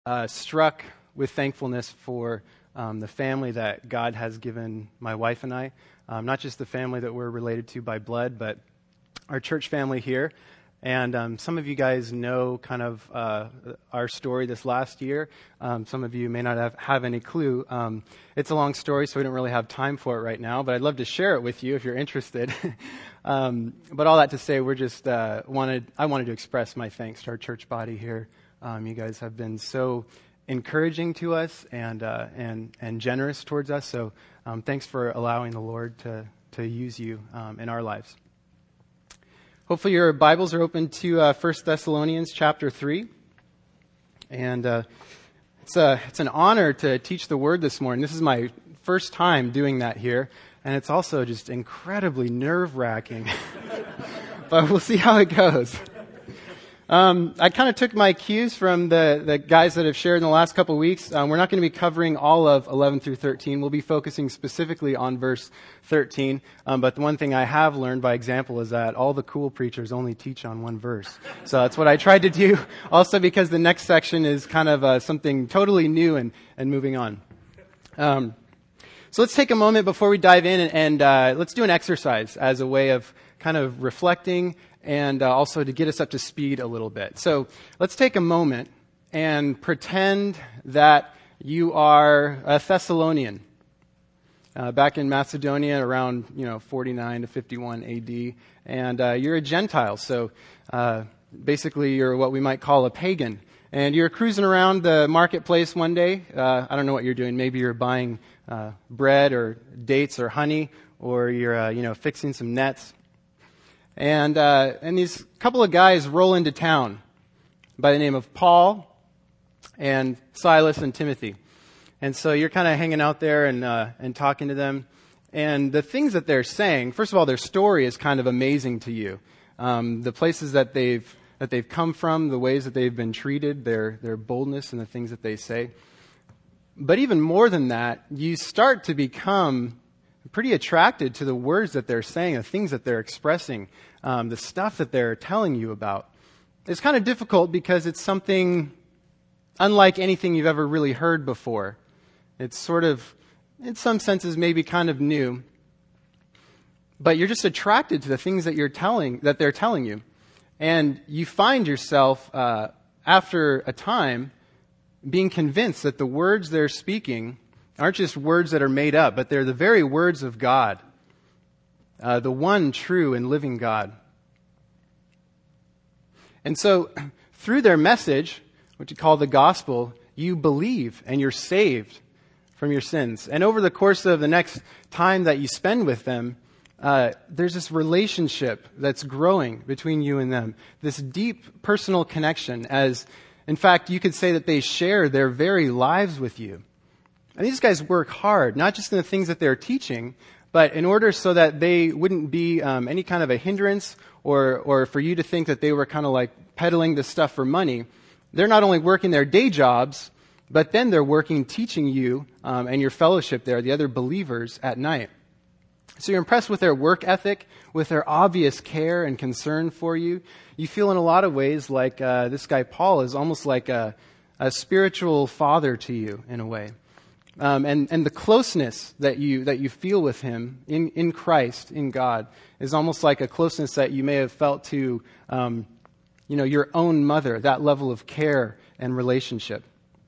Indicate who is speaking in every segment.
Speaker 1: Struck with thankfulness for the family that God has given my wife and I. Not just the family that we're related to by blood, but our church family here. And some of you guys know kind of our story this last year. Some of you may not have any clue. It's a long story, so we don't really have time for it right now, but I'd love to share it with you if you're interested. But all that to say, we're just I wanted to express my thanks to our church body here. You guys have been so encouraging to us and generous towards us. So thanks for allowing the Lord to use you in our lives. Hopefully your Bibles are open to 1 Thessalonians chapter 3. And it's an honor to teach the Word this morning. This is my first time doing that here. And it's also just incredibly nerve-wracking. But we'll see how it goes. I kind of took my cues from the guys that have shared in the last couple of weeks. We're not going to be covering all of 11 through 13. We'll be focusing specifically on verse 13. But the one thing I have learned by example is that all the cool preachers only teach on one verse. So that's what I tried to do. Also because the next section is kind of something totally new and moving on. So let's take a moment before we dive in and let's do an exercise as a way of kind of reflecting and also to get us up to speed a little bit. So let's take a moment and pretend that you are a Thessalonian back in Macedonia around 49 to 51 AD, and you're a Gentile. So basically, you're what we might call a pagan, and you're cruising around the marketplace one day. I don't know what you're doing. Maybe you're buying bread or dates or honey, or you're fixing some nets. And these couple of guys roll into town by the name of Paul and Silas and Timothy. And so you're kind of hanging out there and talking to them. And the things that they're saying, first of all, their story is kind of amazing to you. The places that they've come from, the ways that they've been treated, their boldness and the things that they say. But even more than that, you start to become pretty attracted to the words that they're saying, the things that they're expressing, the stuff that they're telling you about. It's kind of difficult because it's something unlike anything you've ever really heard before. It's sort of, in some senses, maybe kind of new. But you're just attracted to the things that they're telling you. And you find yourself, after a time, being convinced that the words they're speaking aren't just words that are made up, but they're the very words of God, the one true and living God. And so, through their message, which you call the gospel, you believe and you're saved from your sins. And over the course of the next time that you spend with them, there's this relationship that's growing between you and them, this deep personal connection, as, in fact, you could say that they share their very lives with you. And these guys work hard, not just in the things that they're teaching, but in order so that they wouldn't be any kind of a hindrance or for you to think that they were kind of like peddling this stuff for money. They're not only working their day jobs, but then they're working teaching you and your fellowship there, the other believers, at night. So you're impressed with their work ethic, with their obvious care and concern for you. You feel in a lot of ways like this guy Paul is almost like a spiritual father to you in a way. And the closeness that you feel with him in Christ, in God, is almost like a closeness that you may have felt to, your own mother, that level of care and relationship.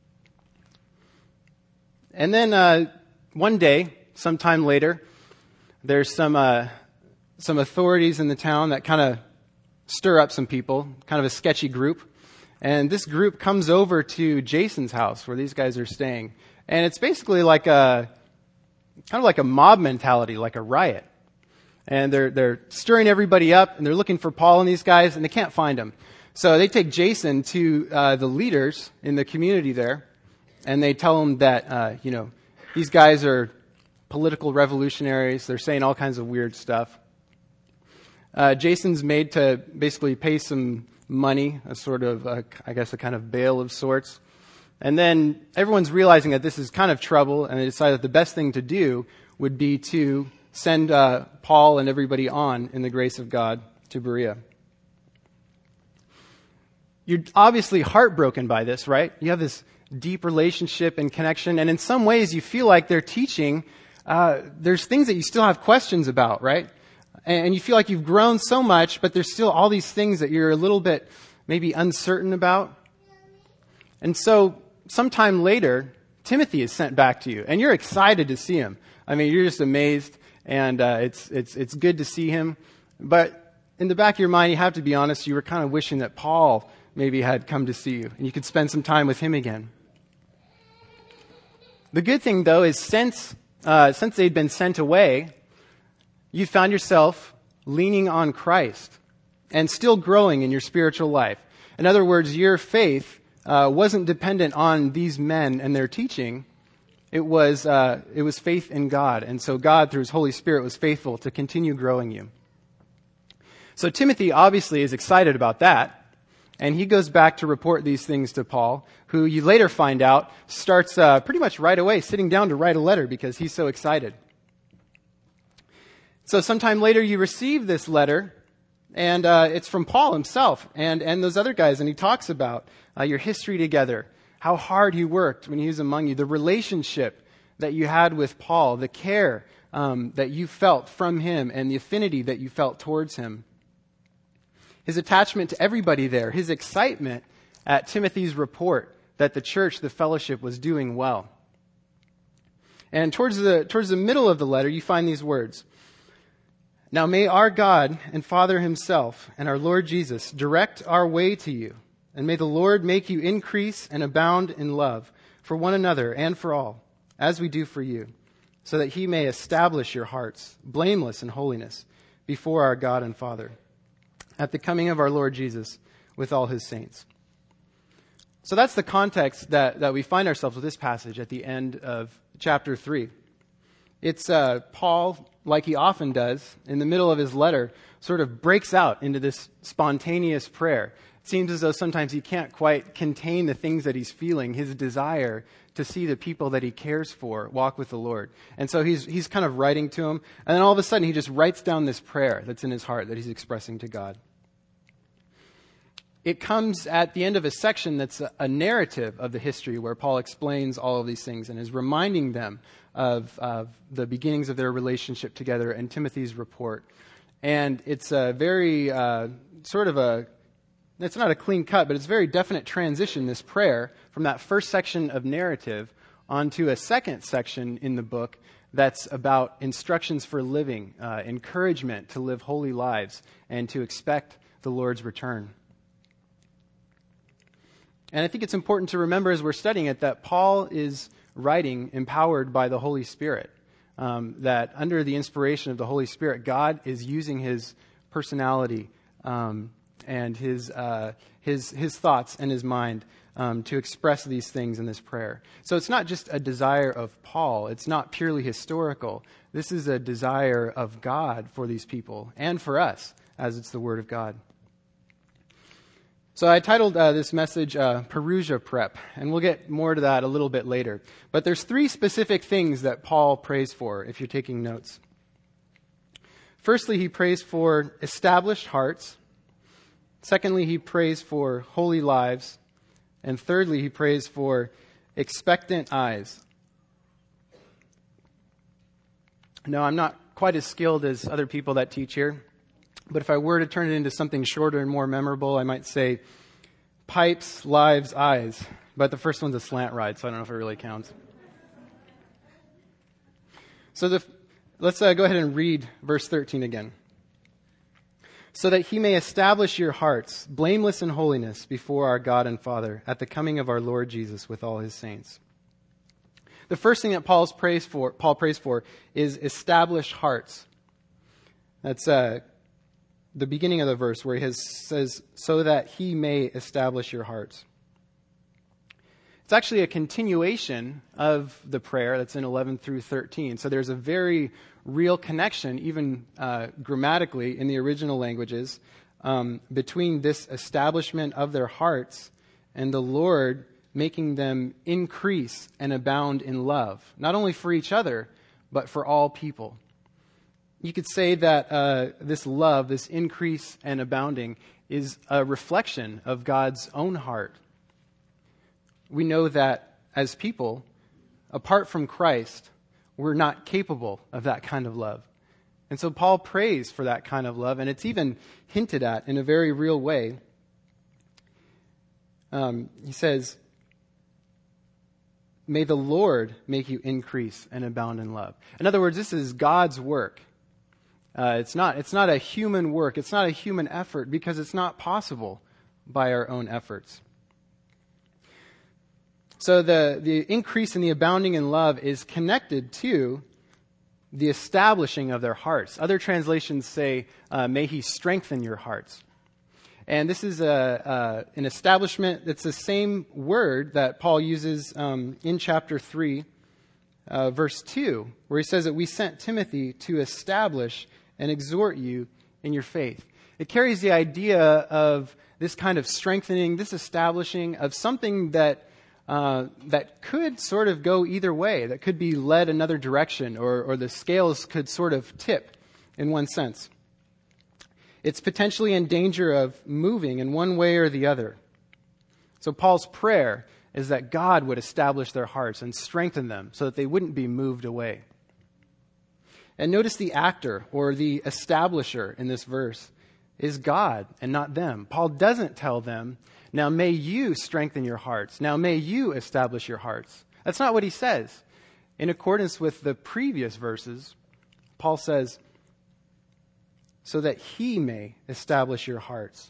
Speaker 1: And then one day, sometime later, there's some authorities in the town that kind of stir up some people, kind of a sketchy group. And this group comes over to Jason's house where these guys are staying. And it's basically like kind of like a mob mentality, like a riot. And they're stirring everybody up, and they're looking for Paul and these guys, and they can't find them. So they take Jason to the leaders in the community there, and they tell them that these guys are political revolutionaries. They're saying all kinds of weird stuff. Jason's made to basically pay some money, a sort of, a kind of bail of sorts. And then everyone's realizing that this is kind of trouble, and they decide that the best thing to do would be to send Paul and everybody on in the grace of God to Berea. You're obviously heartbroken by this, right? You have this deep relationship and connection. And in some ways, you feel like they're teaching. There's things that you still have questions about, right? And you feel like you've grown so much, but there's still all these things that you're a little bit maybe uncertain about. And so sometime later, Timothy is sent back to you, and you're excited to see him. I mean, you're just amazed, and it's good to see him. But in the back of your mind, you have to be honest, you were kind of wishing that Paul maybe had come to see you, and you could spend some time with him again. The good thing, though, is since they'd been sent away, you found yourself leaning on Christ and still growing in your spiritual life. In other words, your faith wasn't dependent on these men and their teaching. It was faith in God. And so God, through His Holy Spirit, was faithful to continue growing you. So Timothy obviously is excited about that. And he goes back to report these things to Paul, who you later find out starts pretty much right away sitting down to write a letter because he's so excited. So sometime later you receive this letter, and it's from Paul himself and those other guys, and he talks about your history together, how hard he worked when he was among you, the relationship that you had with Paul, the care that you felt from him, and the affinity that you felt towards him. His attachment to everybody there, his excitement at Timothy's report that the church, the fellowship, was doing well. And towards the middle of the letter, you find these words. Now may our God and Father Himself and our Lord Jesus direct our way to you, and may the Lord make you increase and abound in love for one another and for all, as we do for you, so that He may establish your hearts blameless in holiness before our God and Father, at the coming of our Lord Jesus with all His saints. So that's the context that we find ourselves with this passage at the end of chapter 3. It's Paul, like he often does, in the middle of his letter, sort of breaks out into this spontaneous prayer. It seems as though sometimes he can't quite contain the things that he's feeling, his desire to see the people that he cares for walk with the Lord. And so he's kind of writing to them, and then all of a sudden he just writes down this prayer that's in his heart that he's expressing to God. It comes at the end of a section that's a narrative of the history where Paul explains all of these things and is reminding them of the beginnings of their relationship together and Timothy's report. And it's a very it's not a clean cut, but it's a very definite transition, this prayer, from that first section of narrative onto a second section in the book that's about instructions for living, encouragement to live holy lives, and to expect the Lord's return. And I think it's important to remember as we're studying it that Paul is writing empowered by the Holy Spirit. That under the inspiration of the Holy Spirit, God is using His personality and His thoughts and His mind to express these things in this prayer. So it's not just a desire of Paul. It's not purely historical. This is a desire of God for these people and for us, as it's the Word of God. So I titled this message Perusia Prep, and we'll get more to that a little bit later. But there's 3 specific things that Paul prays for, if you're taking notes. Firstly, he prays for established hearts. Secondly, he prays for holy lives. And thirdly, he prays for expectant eyes. Now, I'm not quite as skilled as other people that teach here. But if I were to turn it into something shorter and more memorable, I might say pipes, lives, eyes. But the first one's a slant ride, so I don't know if it really counts. So let's go ahead and read verse 13 again. So that He may establish your hearts blameless in holiness before our God and Father at the coming of our Lord Jesus with all His saints. The first thing that Paul prays for is established hearts. That's the beginning of the verse where he says, so that He may establish your hearts. It's actually a continuation of the prayer that's in 11 through 13. So there's a very real connection, even grammatically in the original languages, between this establishment of their hearts and the Lord making them increase and abound in love, not only for each other, but for all people. You could say that this love, this increase and abounding, is a reflection of God's own heart. we know that as people, apart from Christ, we're not capable of that kind of love. And so Paul prays for that kind of love, and it's even hinted at in a very real way. He says, "May the Lord make you increase and abound in love." In other words, this is God's work. It's not a human work. It's not a human effort because it's not possible by our own efforts. So the increase and the abounding in love is connected to the establishing of their hearts. Other translations say, "May he strengthen your hearts." And this is an establishment. It's the same word that Paul uses in chapter 3, verse 2, where he says that we sent Timothy to establish and exhort you in your faith. It carries the idea of this kind of strengthening, this establishing of something that could sort of go either way, that could be led another direction, or the scales could sort of tip in one sense. It's potentially in danger of moving in one way or the other. So Paul's prayer is that God would establish their hearts and strengthen them so that they wouldn't be moved away. And notice the actor or the establisher in this verse is God and not them. Paul doesn't tell them, "Now may you strengthen your hearts. Now may you establish your hearts." That's not what he says. In accordance with the previous verses, Paul says, "So that he may establish your hearts."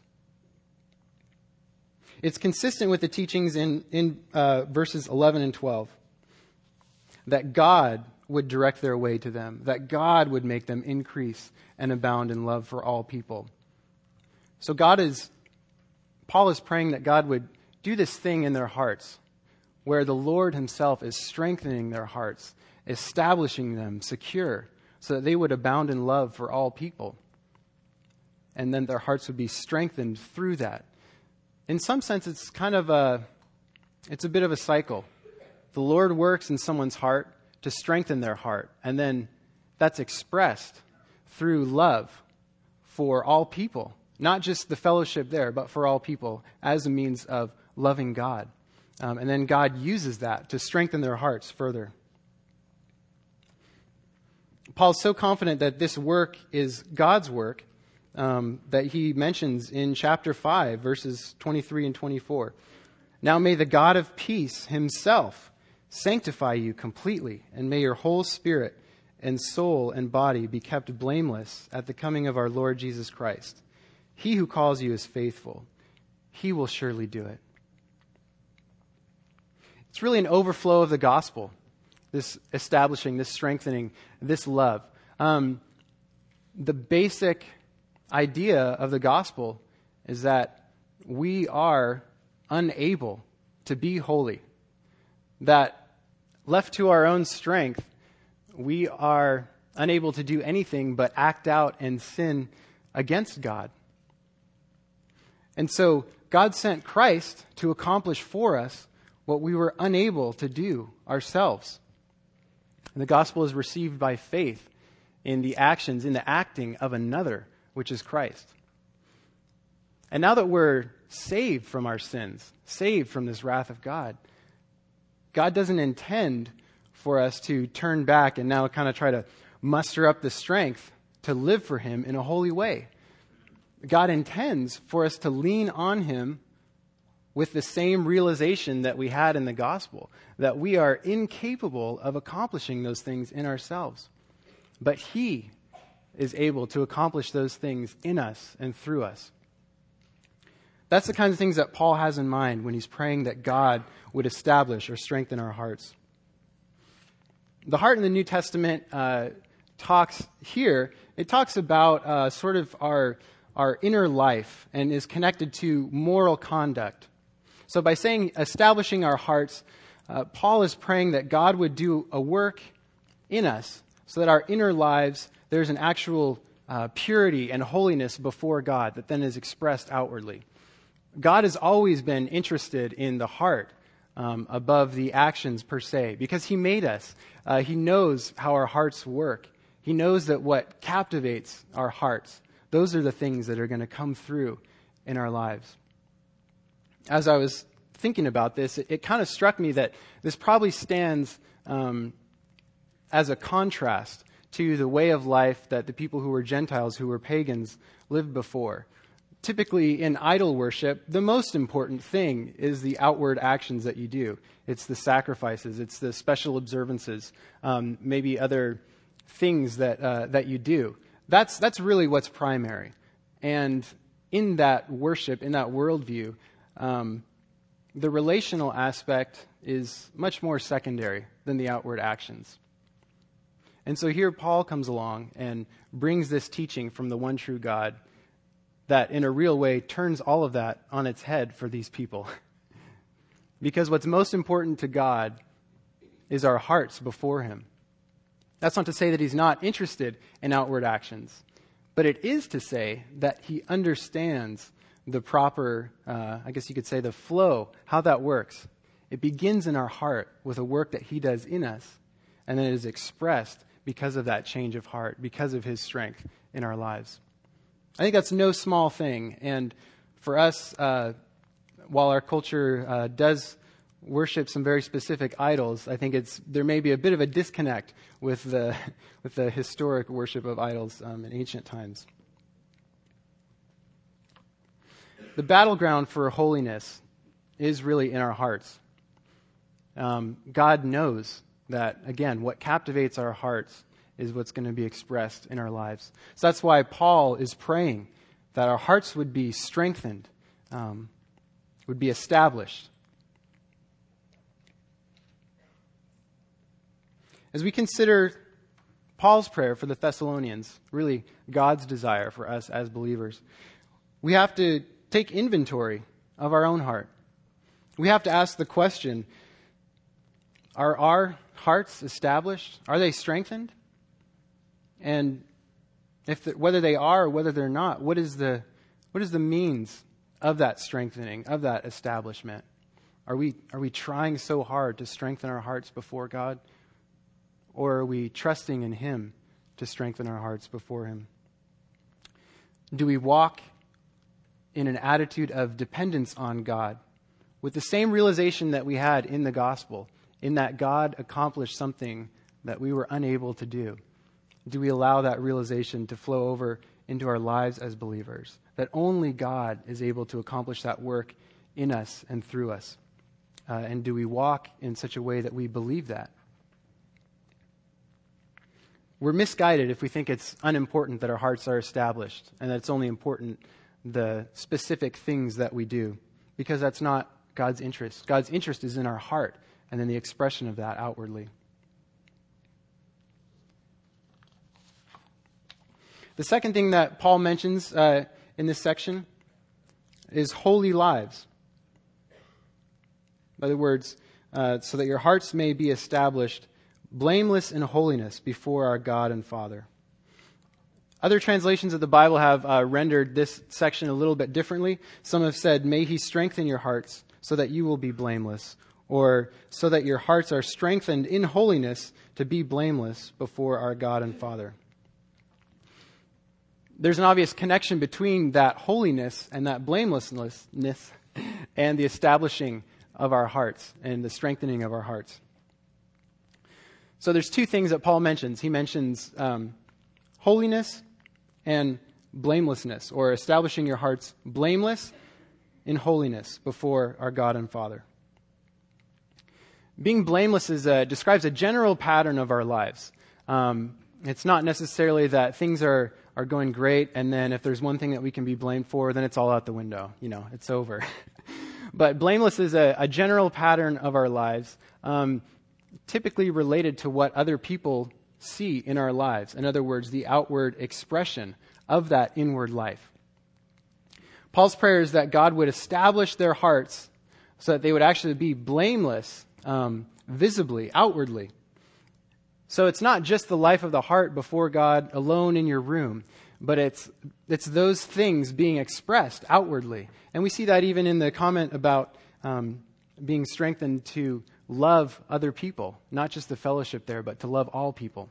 Speaker 1: It's consistent with the teachings in verses 11 and 12, that God would direct their way to them, that God would make them increase and abound in love for all people. So Paul is praying that God would do this thing in their hearts, where the Lord himself is strengthening their hearts, establishing them secure, so that they would abound in love for all people. And then their hearts would be strengthened through that. In some sense, it's a bit of a cycle. The Lord works in someone's heart to strengthen their heart, and then that's expressed through love for all people. Not just the fellowship there, but for all people as a means of loving God. And then God uses that to strengthen their hearts further. Paul's so confident that this work is God's work that he mentions in chapter 5, verses 23 and 24. "Now may the God of peace himself sanctify you completely, and may your whole spirit and soul and body be kept blameless at the coming of our Lord Jesus Christ. He who calls you is faithful. He will surely do it." It's really an overflow of the gospel, this establishing, this strengthening, this love. The basic idea of the gospel is that we are unable to be holy. That left to our own strength, we are unable to do anything but act out and sin against God. And so God sent Christ to accomplish for us what we were unable to do ourselves. And the gospel is received by faith in the actions, in the acting of another, which is Christ. And now that we're saved from our sins, saved from this wrath of God, God doesn't intend for us to turn back and now kind of try to muster up the strength to live for him in a holy way. God intends for us to lean on him with the same realization that we had in the gospel, that we are incapable of accomplishing those things in ourselves. But he is able to accomplish those things in us and through us. That's the kinds of things that Paul has in mind when he's praying that God would establish or strengthen our hearts. The heart in the New Testament talks about sort of our inner life and is connected to moral conduct. So by saying establishing our hearts, Paul is praying that God would do a work in us so that our inner lives, there's an actual purity and holiness before God that then is expressed outwardly. God has always been interested in the heart above the actions per se, because he made us. He knows how our hearts work. He knows that what captivates our hearts, those are the things that are going to come through in our lives. As I was thinking about this, it kind of struck me that this probably stands as a contrast to the way of life that the people who were Gentiles, who were pagans, lived before. Typically, in idol worship, the most important thing is the outward actions that you do. It's the sacrifices, it's the special observances, maybe other things that you do. That's really what's primary. And in that worship, in that worldview, the relational aspect is much more secondary than the outward actions. And so here Paul comes along and brings this teaching from the one true God that in a real way turns all of that on its head for these people. Because what's most important to God is our hearts before Him. That's not to say that He's not interested in outward actions, but it is to say that He understands the proper, I guess you could say, the flow, how that works. It begins in our heart with a work that He does in us, and then it is expressed because of that change of heart, because of His strength in our lives. I think that's no small thing. And for us, while our culture does worship some very specific idols, I think there may be a bit of a disconnect with the historic worship of idols in ancient times. The battleground for holiness is really in our hearts. God knows that, again, what captivates our hearts is what's going to be expressed in our lives. So that's why Paul is praying that our hearts would be strengthened, would be established. As we consider Paul's prayer for the Thessalonians, really God's desire for us as believers, we have to take inventory of our own heart. We have to ask the question, are our hearts established? Are they strengthened? And whether they are or whether they're not, what is the means of that strengthening, of that establishment? Are we trying so hard to strengthen our hearts before God? Or are we trusting in Him to strengthen our hearts before Him? Do we walk in an attitude of dependence on God with the same realization that we had in the gospel, in that God accomplished something that we were unable to do? Do we allow that realization to flow over into our lives as believers? That only God is able to accomplish that work in us and through us. And do we walk in such a way that we believe that? We're misguided if we think it's unimportant that our hearts are established and that it's only important the specific things that we do, because that's not God's interest. God's interest is in our heart and in the expression of that outwardly. The second thing that Paul mentions in this section is holy lives. In other words, so that your hearts may be established blameless in holiness before our God and Father. Other translations of the Bible have rendered this section a little bit differently. Some have said, may He strengthen your hearts so that you will be blameless, or so that your hearts are strengthened in holiness to be blameless before our God and Father. There's an obvious connection between that holiness and that blamelessness and the establishing of our hearts and the strengthening of our hearts. So there's two things that Paul mentions. He mentions holiness and blamelessness, or establishing your hearts blameless in holiness before our God and Father. Being blameless describes a general pattern of our lives. It's not necessarily that things are going great, and then if there's one thing that we can be blamed for, then it's all out the window. It's over. But blameless is a general pattern of our lives, typically related to what other people see in our lives. In other words, the outward expression of that inward life. Paul's prayer is that God would establish their hearts so that they would actually be blameless visibly, outwardly. So it's not just the life of the heart before God alone in your room, but it's those things being expressed outwardly. And we see that even in the comment about being strengthened to love other people, not just the fellowship there, but to love all people.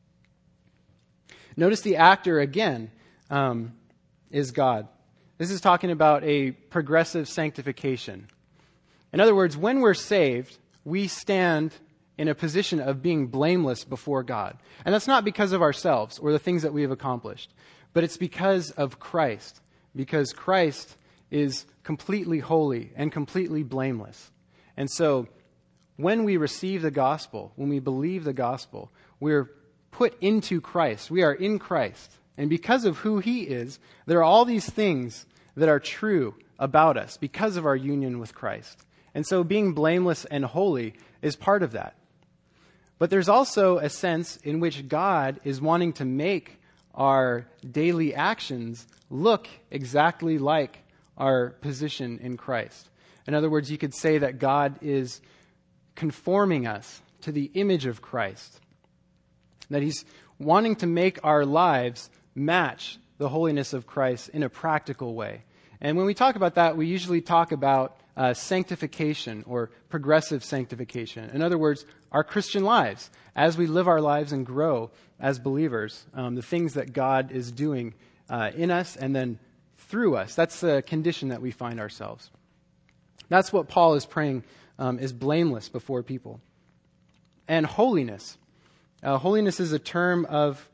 Speaker 1: Notice the actor again is God. This is talking about a progressive sanctification. In other words, when we're saved, we stand in a position of being blameless before God. And that's not because of ourselves or the things that we have accomplished, but it's because of Christ, because Christ is completely holy and completely blameless. And so when we receive the gospel, when we believe the gospel, we're put into Christ. We are in Christ. And because of who he is, there are all these things that are true about us because of our union with Christ. And so being blameless and holy is part of that. But there's also a sense in which God is wanting to make our daily actions look exactly like our position in Christ. In other words, you could say that God is conforming us to the image of Christ. That he's wanting to make our lives match the holiness of Christ in a practical way. And when we talk about that, we usually talk about sanctification or progressive sanctification. In other words, our Christian lives, as we live our lives and grow as believers, the things that God is doing in us and then through us. That's the condition that we find ourselves. That's what Paul is praying is blameless before people. And holiness. Holiness is a term of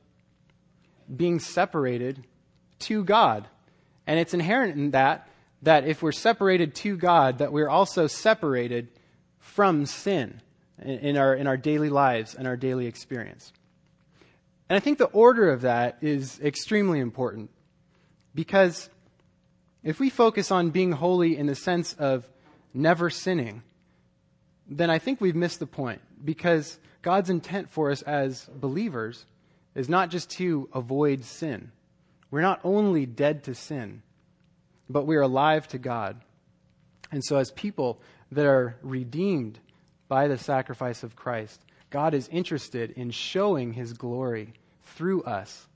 Speaker 1: being separated to God. And it's inherent in that if we're separated to God, that we're also separated from sin in our daily lives and our daily experience. And I think the order of that is extremely important, because if we focus on being holy in the sense of never sinning, then I think we've missed the point, because God's intent for us as believers is not just to avoid sin. We're not only dead to sin, but we're alive to God. And so as people that are redeemed by the sacrifice of Christ, God is interested in showing his glory through us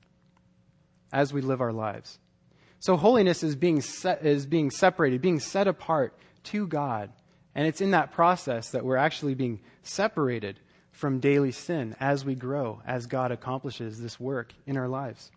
Speaker 1: as we live our lives. So holiness is being separated, being set apart to God. And it's in that process that we're actually being separated from daily sin as we grow, as God accomplishes this work in our lives.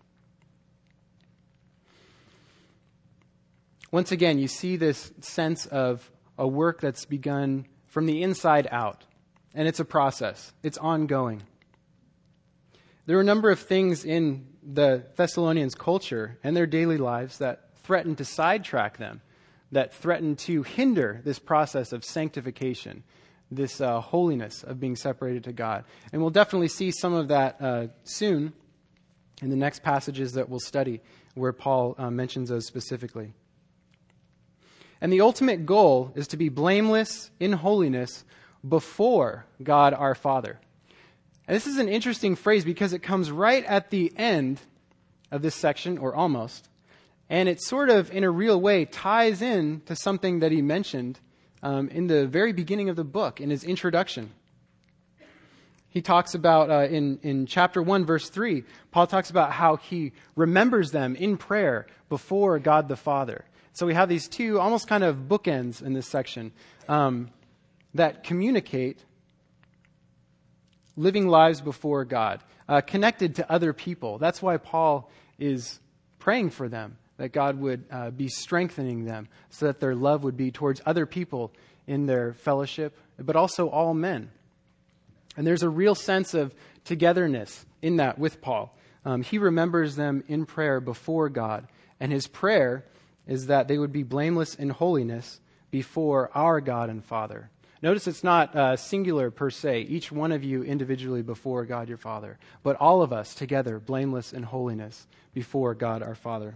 Speaker 1: Once again, you see this sense of a work that's begun from the inside out. And it's a process. It's ongoing. There are a number of things in the Thessalonians' culture and their daily lives that threaten to sidetrack them, that threaten to hinder this process of sanctification, this holiness of being separated to God. And we'll definitely see some of that soon in the next passages that we'll study, where Paul mentions those specifically. And the ultimate goal is to be blameless in holiness before God our Father. And this is an interesting phrase because it comes right at the end of this section, or almost, and it sort of, in a real way, ties in to something that he mentioned in the very beginning of the book, in his introduction. He talks about, in chapter 1, verse 3, Paul talks about how he remembers them in prayer before God the Father. So we have these two almost kind of bookends in this section that communicate living lives before God, connected to other people. That's why Paul is praying for them, that God would be strengthening them so that their love would be towards other people in their fellowship, but also all men. And there's a real sense of togetherness in that with Paul. He remembers them in prayer before God, and his prayer is that they would be blameless in holiness before our God and Father. Notice it's not singular per se, each one of you individually before God your Father, but all of us together, blameless in holiness before God our Father.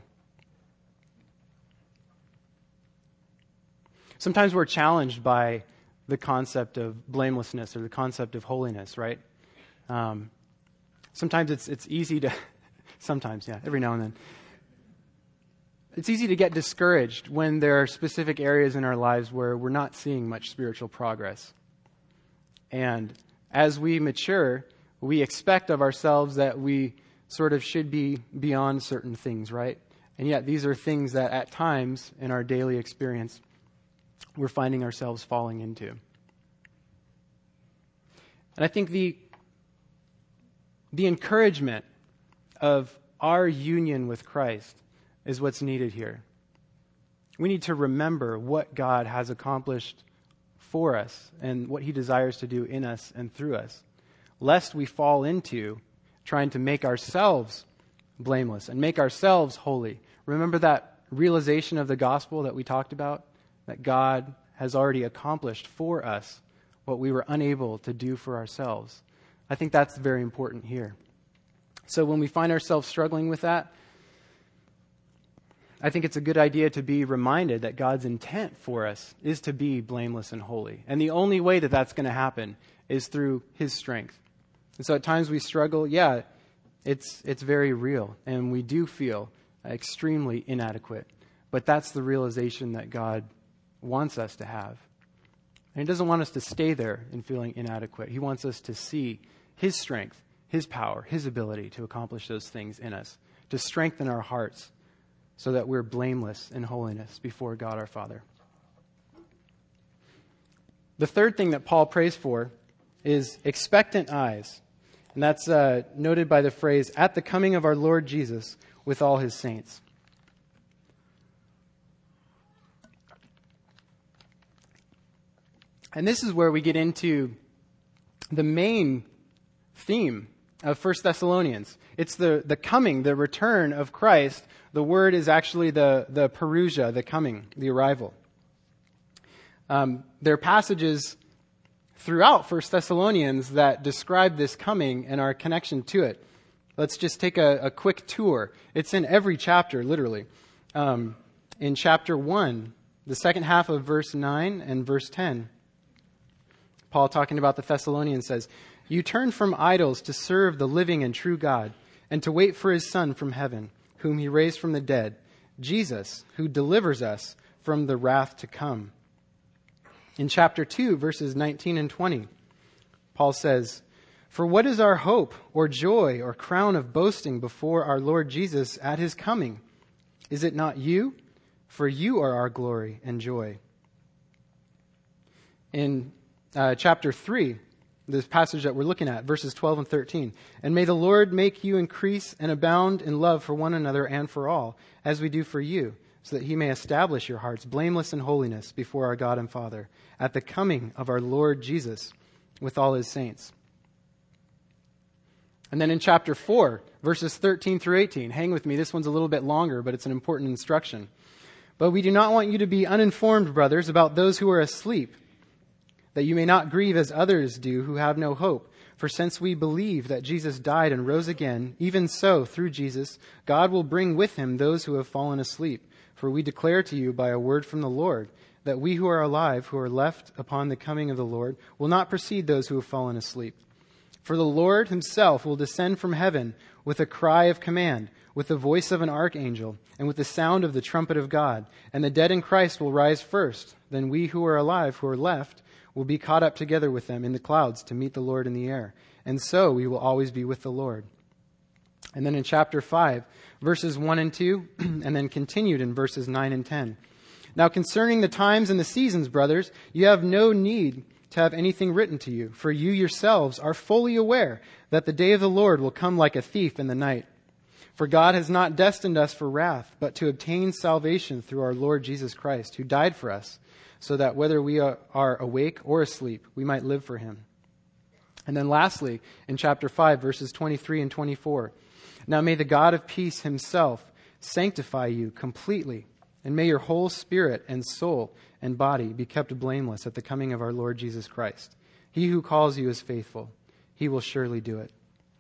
Speaker 1: Sometimes we're challenged by the concept of blamelessness or the concept of holiness, right? Sometimes it's easy to, every now and then. It's easy to get discouraged when there are specific areas in our lives where we're not seeing much spiritual progress. And as we mature, we expect of ourselves that we sort of should be beyond certain things, right? And yet these are things that at times in our daily experience we're finding ourselves falling into. And I think the encouragement of our union with Christ is what's needed here. We need to remember what God has accomplished for us and what he desires to do in us and through us, lest we fall into trying to make ourselves blameless and make ourselves holy. Remember that realization of the gospel that we talked about? That God has already accomplished for us what we were unable to do for ourselves. I think that's very important here. So when we find ourselves struggling with that, I think it's a good idea to be reminded that God's intent for us is to be blameless and holy. And the only way that that's going to happen is through his strength. And so at times we struggle, it's very real, and we do feel extremely inadequate. But that's the realization that God wants us to have. And he doesn't want us to stay there in feeling inadequate. He wants us to see his strength, his power, his ability to accomplish those things in us, to strengthen our hearts so that we're blameless in holiness before God our Father. The third thing that Paul prays for is expectant eyes. And that's noted by the phrase, at the coming of our Lord Jesus with all his saints. And this is where we get into the main theme of 1 Thessalonians. It's the coming, the return of Christ. The word is actually the parousia, the coming, the arrival. There are passages throughout 1 Thessalonians that describe this coming and our connection to it. Let's just take a quick tour. It's in every chapter, literally. In chapter 1, the second half of verse 9 and verse 10, Paul, talking about the Thessalonians, says, "You turned from idols to serve the living and true God, and to wait for his Son from heaven, whom he raised from the dead, Jesus, who delivers us from the wrath to come." In chapter 2, verses 19 and 20, Paul says, "For what is our hope or joy or crown of boasting before our Lord Jesus at his coming? Is it not you? For you are our glory and joy." In chapter 3, this passage that we're looking at, verses 12 and 13, "And may the Lord make you increase and abound in love for one another and for all, as we do for you, so that he may establish your hearts blameless in holiness before our God and Father, at the coming of our Lord Jesus with all his saints." And then in chapter 4, verses 13 through 18, hang with me, this one's a little bit longer, but it's an important instruction. "But we do not want you to be uninformed, brothers, about those who are asleep, that you may not grieve as others do who have no hope. For since we believe that Jesus died and rose again, even so, through Jesus, God will bring with him those who have fallen asleep. For we declare to you by a word from the Lord, that we who are alive, who are left upon the coming of the Lord, will not precede those who have fallen asleep. For the Lord himself will descend from heaven with a cry of command, with the voice of an archangel, and with the sound of the trumpet of God. And the dead in Christ will rise first. Then we who are alive, who are left, will be caught up together with them in the clouds to meet the Lord in the air. And so we will always be with the Lord." And then in chapter 5, verses 1 and 2, and then continued in verses 9 and 10. "Now concerning the times and the seasons, brothers, you have no need to have anything written to you, for you yourselves are fully aware that the day of the Lord will come like a thief in the night. For God has not destined us for wrath, but to obtain salvation through our Lord Jesus Christ, who died for us, so that whether we are awake or asleep, we might live for him." And then lastly, in chapter 5, verses 23 and 24, "Now may the God of peace himself sanctify you completely, and may your whole spirit and soul and body be kept blameless at the coming of our Lord Jesus Christ. He who calls you is faithful. He will surely do it."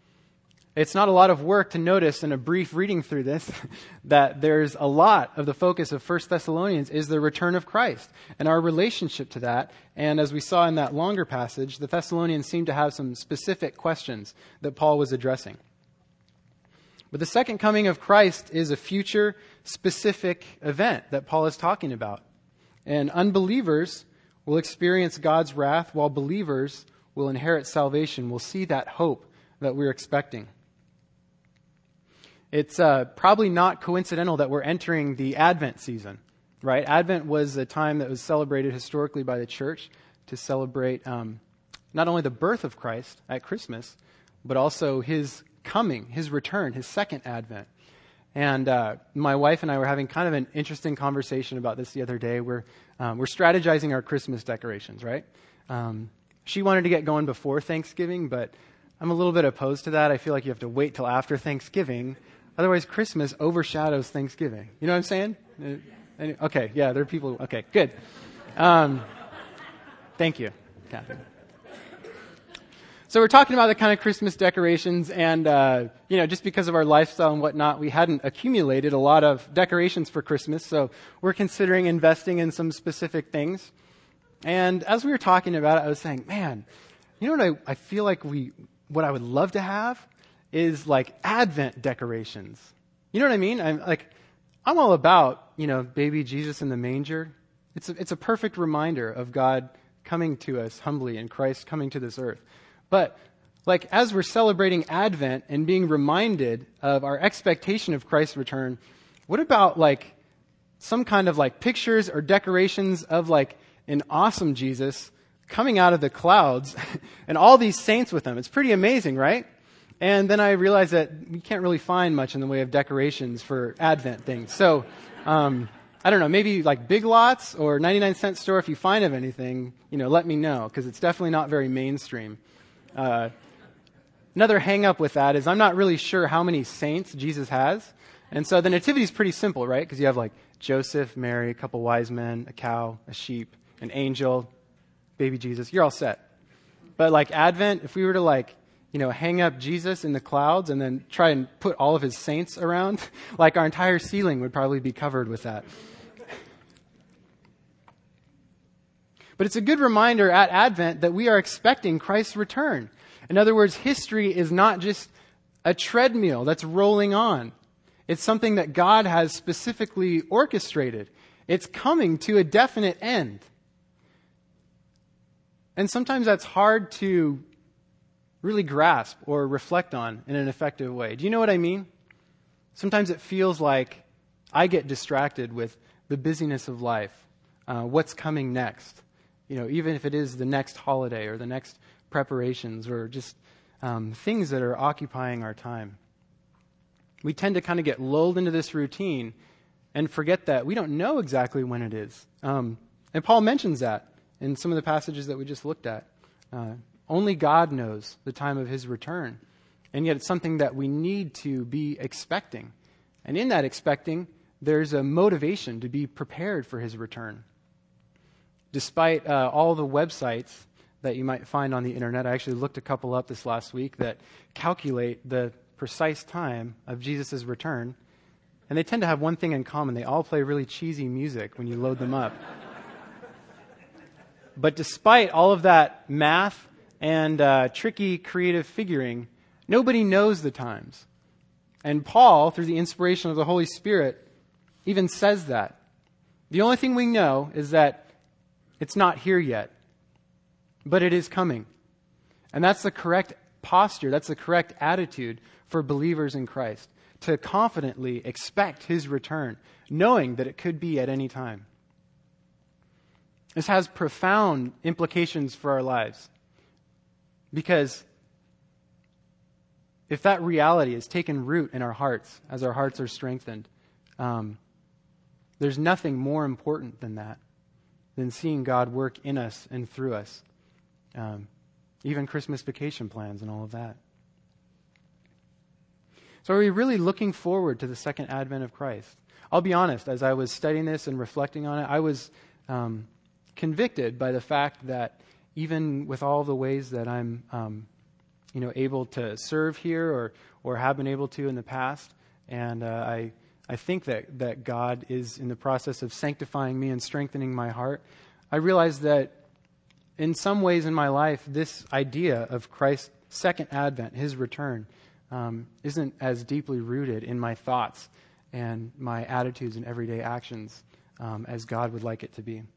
Speaker 1: It's not a lot of work to notice in a brief reading through this that there's a lot of the focus of 1 Thessalonians is the return of Christ and our relationship to that. And as we saw in that longer passage, the Thessalonians seem to have some specific questions that Paul was addressing. But the second coming of Christ is a future specific event that Paul is talking about. And unbelievers will experience God's wrath, while believers will inherit salvation. We'll see that hope that we're expecting. It's probably not coincidental that we're entering the Advent season, right? Advent was a time that was celebrated historically by the church to celebrate not only the birth of Christ at Christmas, but also his coming, his return, his second Advent. And my wife and I were having kind of an interesting conversation about this the other day. We're strategizing our Christmas decorations, right? She wanted to get going before Thanksgiving, but I'm a little bit opposed to that. I feel like you have to wait till after Thanksgiving. Otherwise, Christmas overshadows Thanksgiving. You know what I'm saying? Okay, yeah, there are people. Okay, good. Thank you, Kathy. So we're talking about the kind of Christmas decorations, and just because of our lifestyle and whatnot, we hadn't accumulated a lot of decorations for Christmas, so we're considering investing in some specific things. And as we were talking about it, I was saying, man, you know what I feel like what I would love to have is like Advent decorations. You know what I mean? I'm all about, baby Jesus in the manger. It's a perfect reminder of God coming to us humbly and Christ coming to this earth. But as we're celebrating Advent and being reminded of our expectation of Christ's return, what about some kind of pictures or decorations of an awesome Jesus coming out of the clouds and all these saints with him? It's pretty amazing, right? And then I realized that we can't really find much in the way of decorations for Advent things. So, I don't know, maybe Big Lots or 99-cent store, if you find of anything, let me know, because it's definitely not very mainstream. Another hang-up with that is I'm not really sure how many saints Jesus has. And so the nativity is pretty simple, right? Because you have Joseph, Mary, a couple wise men, a cow, a sheep, an angel, baby Jesus. You're all set. But Advent, if we were to hang up Jesus in the clouds and then try and put all of his saints around, our entire ceiling would probably be covered with that. But it's a good reminder at Advent that we are expecting Christ's return. In other words, history is not just a treadmill that's rolling on. It's something that God has specifically orchestrated. It's coming to a definite end. And sometimes that's hard to really grasp or reflect on in an effective way. Do you know what I mean? Sometimes it feels like I get distracted with the busyness of life, what's coming next. Even if it is the next holiday or the next preparations or just things that are occupying our time. We tend to kind of get lulled into this routine and forget that we don't know exactly when it is. And Paul mentions that in some of the passages that we just looked at. Only God knows the time of his return. And yet it's something that we need to be expecting. And in that expecting, there's a motivation to be prepared for his return. Despite all the websites that you might find on the internet, I actually looked a couple up this last week that calculate the precise time of Jesus' return. And they tend to have one thing in common. They all play really cheesy music when you load them up. But despite all of that math and tricky creative figuring, nobody knows the times. And Paul, through the inspiration of the Holy Spirit, even says that. The only thing we know is that it's not here yet, but it is coming. And that's the correct posture, that's the correct attitude for believers in Christ, to confidently expect his return, knowing that it could be at any time. This has profound implications for our lives, because if that reality has taken root in our hearts, as our hearts are strengthened, there's nothing more important than that, than seeing God work in us and through us. Even Christmas vacation plans and all of that. So are we really looking forward to the second advent of Christ? I'll be honest, as I was studying this and reflecting on it, I was convicted by the fact that even with all the ways that I'm able to serve here or have been able to in the past, and I think that God is in the process of sanctifying me and strengthening my heart, I realize that in some ways in my life, this idea of Christ's second advent, his return, isn't as deeply rooted in my thoughts and my attitudes and everyday actions as God would like it to be.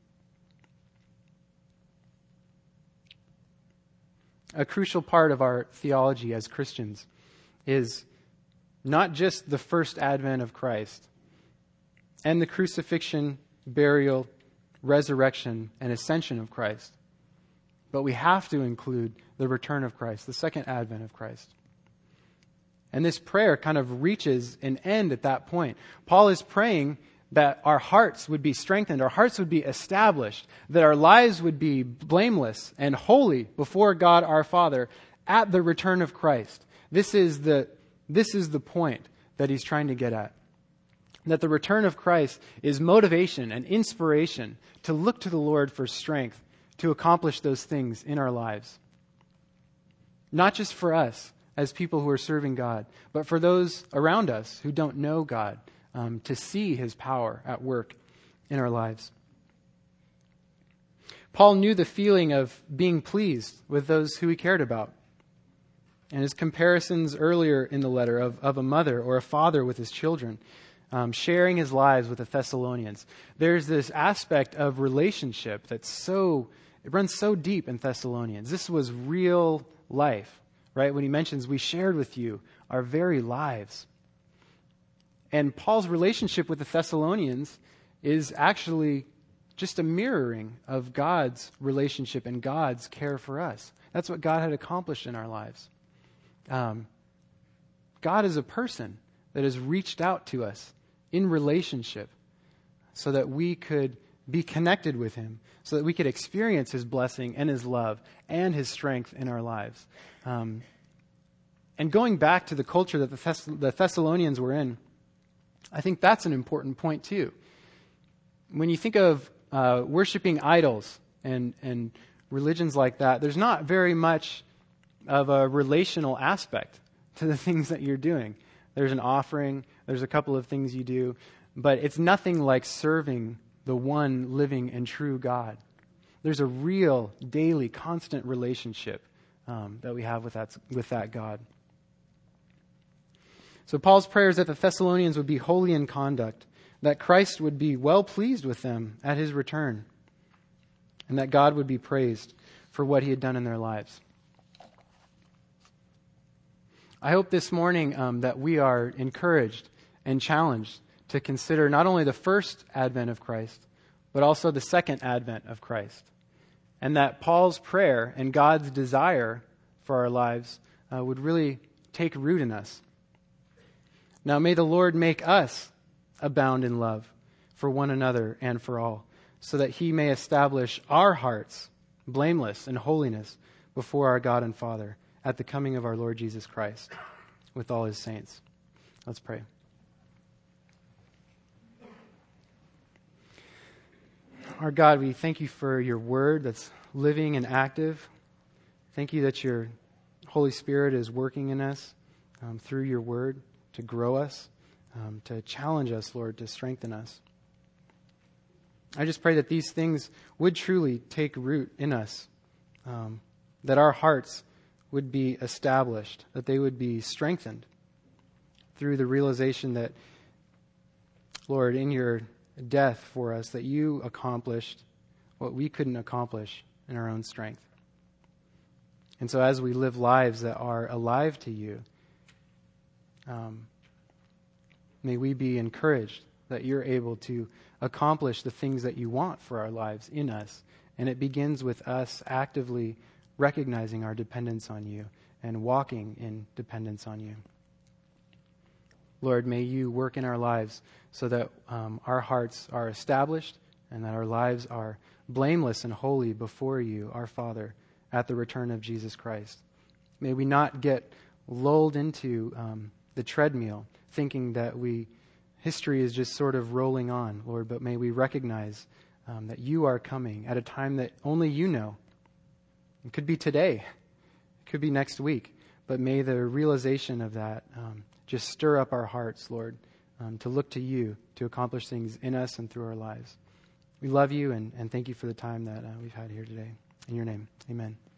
Speaker 1: A crucial part of our theology as Christians is not just the first advent of Christ and the crucifixion, burial, resurrection, and ascension of Christ, but we have to include the return of Christ, the second advent of Christ. And this prayer kind of reaches an end at that point. Paul is praying that our hearts would be strengthened, our hearts would be established, that our lives would be blameless and holy before God our Father at the return of Christ. This is the point that he's trying to get at. That the return of Christ is motivation and inspiration to look to the Lord for strength to accomplish those things in our lives. Not just for us as people who are serving God, but for those around us who don't know God, to see his power at work in our lives. Paul knew the feeling of being pleased with those who he cared about. And his comparisons earlier in the letter of a mother or a father with his children, sharing his lives with the Thessalonians. There's this aspect of relationship it runs so deep in Thessalonians. This was real life, right? When he mentions, we shared with you our very lives. And Paul's relationship with the Thessalonians is actually just a mirroring of God's relationship and God's care for us. That's what God had accomplished in our lives. God is a person that has reached out to us in relationship so that we could be connected with him, so that we could experience his blessing and his love and his strength in our lives. And going back to the culture that the Thessalonians were in, I think that's an important point too. When you think of worshiping idols and religions like that, there's not very much of a relational aspect to the things that you're doing. There's an offering, there's a couple of things you do, but it's nothing like serving the one living and true God. There's a real, daily, constant relationship that we have with that God. So Paul's prayer is that the Thessalonians would be holy in conduct, that Christ would be well pleased with them at his return, and that God would be praised for what he had done in their lives. I hope this morning that we are encouraged and challenged to consider not only the first advent of Christ, but also the second advent of Christ. And that Paul's prayer and God's desire for our lives would really take root in us. Now may the Lord make us abound in love for one another and for all, so that he may establish our hearts blameless in holiness before our God and Father at the coming of our Lord Jesus Christ with all his saints. Let's pray. Our God, we thank you for your word that's living and active. Thank you that your Holy Spirit is working in us through your word to grow us, to challenge us, Lord, to strengthen us. I just pray that these things would truly take root in us, that our hearts would be established, that they would be strengthened through the realization that, Lord, in your death for us, that you accomplished what we couldn't accomplish in our own strength. And so as we live lives that are alive to you, may we be encouraged that you're able to accomplish the things that you want for our lives in us. And it begins with us actively recognizing our dependence on you and walking in dependence on you. Lord, may you work in our lives so that our hearts are established and that our lives are blameless and holy before you, our Father, at the return of Jesus Christ. May we not get lulled into the treadmill thinking that history is just sort of rolling on, Lord, but may we recognize that you are coming at a time that only you know. It could be today. It could be next week. But may the realization of that just stir up our hearts, Lord, to look to you to accomplish things in us and through our lives. We love you and thank you for the time that we've had here today. In your name, amen.